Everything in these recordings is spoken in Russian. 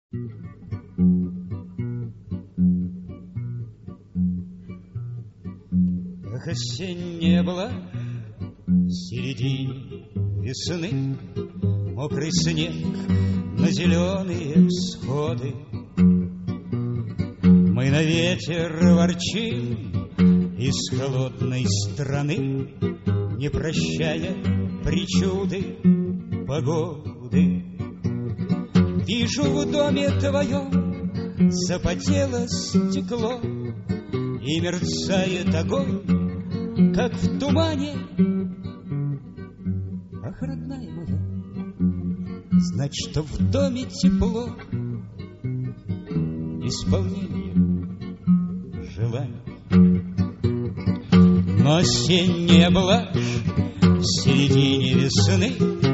Ах, осень не было в середине весны, мокрый снег на зеленые всходы. Мы на ветер ворчим из холодной страны, не прощая причуды погоды. Вижу, в доме твоем запотело стекло, и мерцает огонь, как в тумане. Ах, родная моя, знать, что в доме тепло, исполнение желаний. Но осенняя блажь в середине весны,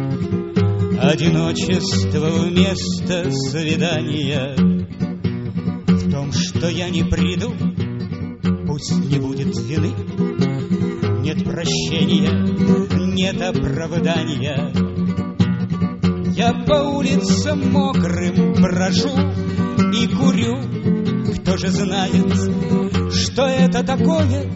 одиночество вместо свидания. В том, что я не приду, пусть не будет вины, нет прощения, нет оправдания. Я по улицам мокрым брожу и курю. Кто же знает, что это такое?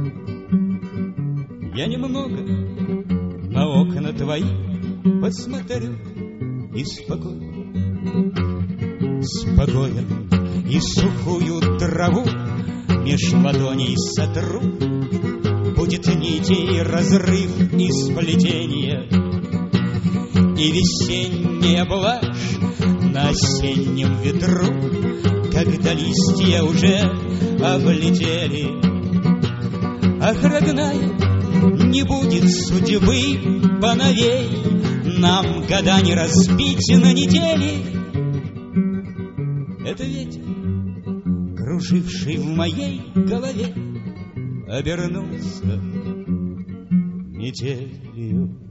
Я немного на окна твои посмотрю и спокоен, спокоен, и сухую траву меж ладоней сотру. Будет нитей разрыв и сплетение, и весенняя блажь на осеннем ветру, когда листья уже облетели. Ах, родная, не будет судьбы поновей, нам года не разбить на недели. Это ветер, круживший в моей голове, обернулся метелью.